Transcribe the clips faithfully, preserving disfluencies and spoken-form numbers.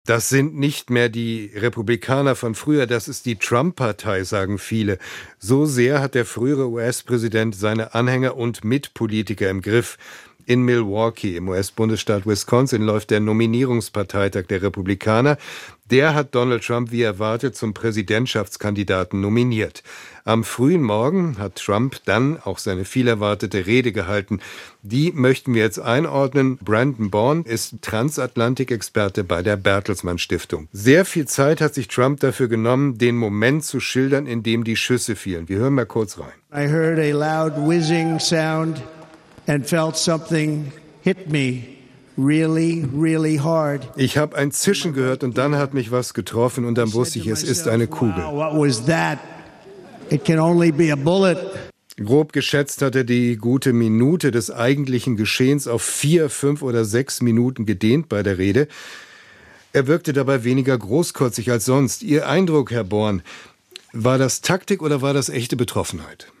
Das sind nicht mehr die Republikaner von früher, das ist die Trump-Partei, sagen viele. So sehr hat der frühere U S-Präsident seine Anhänger und Mitpolitiker im Griff. In Milwaukee, im U S-Bundesstaat Wisconsin, läuft der Nominierungsparteitag der Republikaner. Der hat Donald Trump, wie erwartet, zum Präsidentschaftskandidaten nominiert. Am frühen Morgen hat Trump dann auch seine viel erwartete Rede gehalten. Die möchten wir jetzt einordnen. Brandon Bourne ist Transatlantikexperte bei der Bertelsmann Stiftung. Sehr viel Zeit hat sich Trump dafür genommen, den Moment zu schildern, in dem die Schüsse fielen. Wir hören mal kurz rein. I heard a loud whizzing sound and felt something hit me really, really hard. Ich habe ein Zischen gehört und dann hat mich was getroffen und dann wusste ich, es ist eine Kugel. Wow, what was that? It can only be a bullet. Grob geschätzt hat er die gute Minute des eigentlichen Geschehens auf vier, fünf oder sechs Minuten gedehnt bei der Rede. Er wirkte dabei weniger großkotzig als sonst. Ihr Eindruck, Herr Bourne, war das Taktik oder war das echte Betroffenheit?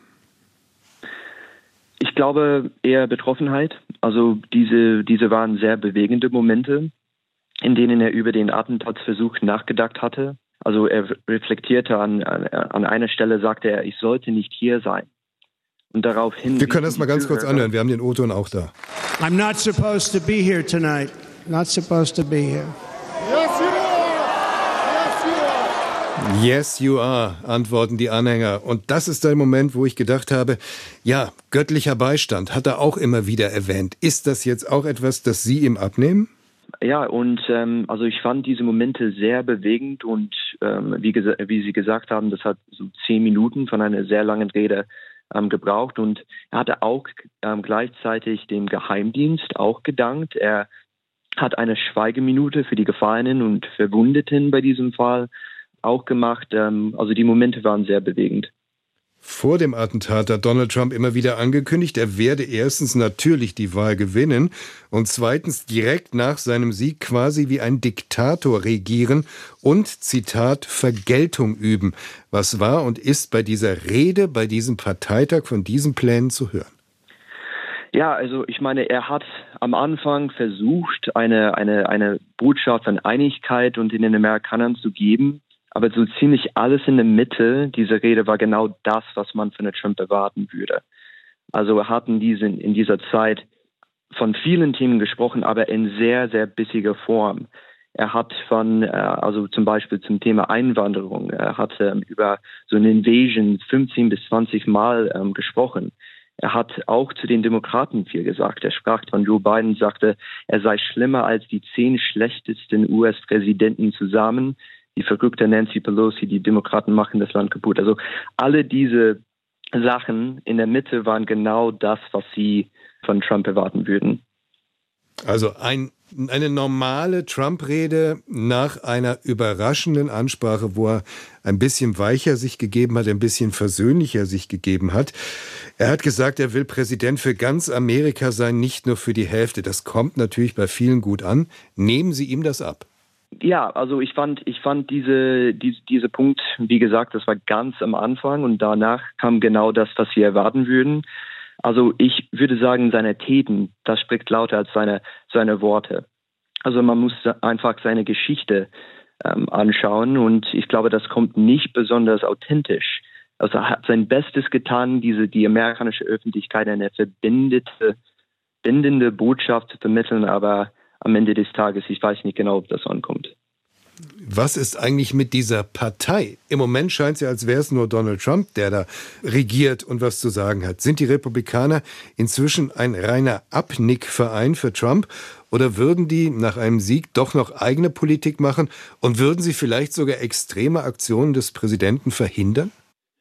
Ich glaube eher Betroffenheit. Also diese, diese waren sehr bewegende Momente, in denen er über den Attentatsversuch nachgedacht hatte. Also er reflektierte an, an, an einer Stelle, sagte er, ich sollte nicht hier sein. Und daraufhin... Wir können das mal ganz kurz anhören, wir haben den O-Ton auch da. I'm not supposed to be here tonight. Not supposed to be here. Yes, you are! Yes, you are, antworten die Anhänger. Und das ist der Moment, wo ich gedacht habe, ja, göttlicher Beistand hat er auch immer wieder erwähnt. Ist das jetzt auch etwas, das Sie ihm abnehmen? Ja, und ähm, also ich fand diese Momente sehr bewegend und ähm, wie, gesa- wie Sie gesagt haben, das hat so zehn Minuten von einer sehr langen Rede ähm, gebraucht und er hatte auch ähm, gleichzeitig dem Geheimdienst auch gedankt. Er hat eine Schweigeminute für die Gefallenen und Verwundeten bei diesem Fall auch gemacht. Ähm, also die Momente waren sehr bewegend. Vor dem Attentat hat Donald Trump immer wieder angekündigt, er werde erstens natürlich die Wahl gewinnen und zweitens direkt nach seinem Sieg quasi wie ein Diktator regieren und, Zitat, Vergeltung üben. Was war und ist bei dieser Rede, bei diesem Parteitag von diesen Plänen zu hören? Ja, also ich meine, er hat am Anfang versucht, eine, eine, eine Botschaft von Einigkeit und in den Amerikanern zu geben. Aber so ziemlich alles in der Mitte dieser Rede war genau das, was man von Trump erwarten würde. Also er hat in, diesen, in dieser Zeit von vielen Themen gesprochen, aber in sehr, sehr bissiger Form. Er hat von, äh, also zum Beispiel zum Thema Einwanderung, er hat ähm, über so eine Invasion fünfzehn bis zwanzig Mal ähm, gesprochen. Er hat auch zu den Demokraten viel gesagt. Er sprach von Joe Biden, sagte, er sei schlimmer als die zehn schlechtesten U S-Präsidenten zusammen. Die verrückte Nancy Pelosi, die Demokraten machen das Land kaputt. Also alle diese Sachen in der Mitte waren genau das, was sie von Trump erwarten würden. Also ein, eine normale Trump-Rede nach einer überraschenden Ansprache, wo er ein bisschen weicher sich gegeben hat, ein bisschen versöhnlicher sich gegeben hat. Er hat gesagt, er will Präsident für ganz Amerika sein, nicht nur für die Hälfte. Das kommt natürlich bei vielen gut an. Nehmen Sie ihm das ab? Ja, also ich fand, ich fand diese, diese, diese Punkt, wie gesagt, das war ganz am Anfang und danach kam genau das, was wir erwarten würden. Also ich würde sagen, seine Taten, das spricht lauter als seine, seine Worte. Also man muss einfach seine Geschichte ähm, anschauen und ich glaube, das kommt nicht besonders authentisch. Also er hat sein Bestes getan, diese, die amerikanische Öffentlichkeit eine verbindete, bindende Botschaft zu vermitteln, aber am Ende des Tages, ich weiß nicht genau, ob das ankommt. Was ist eigentlich mit dieser Partei? Im Moment scheint es ja, als wäre es nur Donald Trump, der da regiert und was zu sagen hat. Sind die Republikaner inzwischen ein reiner Abnickverein für Trump? Oder würden die nach einem Sieg doch noch eigene Politik machen? Und würden sie vielleicht sogar extreme Aktionen des Präsidenten verhindern?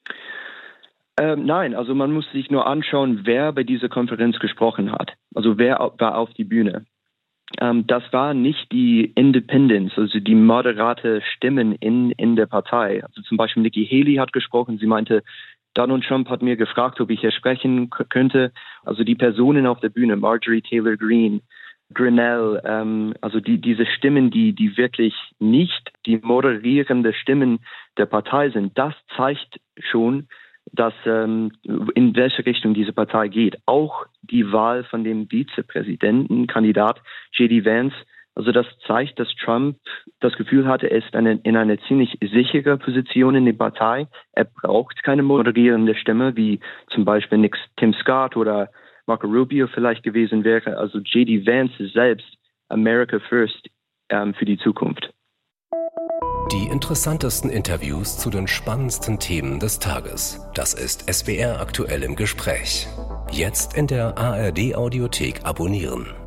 Ähm, nein, also man muss sich nur anschauen, wer bei dieser Konferenz gesprochen hat. Also wer war auf die Bühne. Ähm, das war nicht die Independents, also die moderate Stimmen in, in der Partei. Also zum Beispiel Nikki Haley hat gesprochen. Sie meinte, Donald Trump hat mir gefragt, ob ich hier sprechen k- könnte. Also die Personen auf der Bühne, Marjorie Taylor Greene, Grinnell, ähm, also die, diese Stimmen, die, die wirklich nicht die moderierende Stimmen der Partei sind, das zeigt schon, dass ähm, in welche Richtung diese Partei geht. Auch die Wahl von dem Vizepräsidentenkandidat J D Vance, Also das zeigt, dass Trump das Gefühl hatte, er ist eine, in einer ziemlich sichere Position in der Partei. Er braucht keine moderierende Stimme, wie zum Beispiel Nick, Tim Scott oder Marco Rubio vielleicht gewesen wäre. Also J D Vance ist selbst America First ähm, für die Zukunft. Die interessantesten Interviews zu den spannendsten Themen des Tages. Das ist S W R aktuell im Gespräch. Jetzt in der A R D Audiothek abonnieren.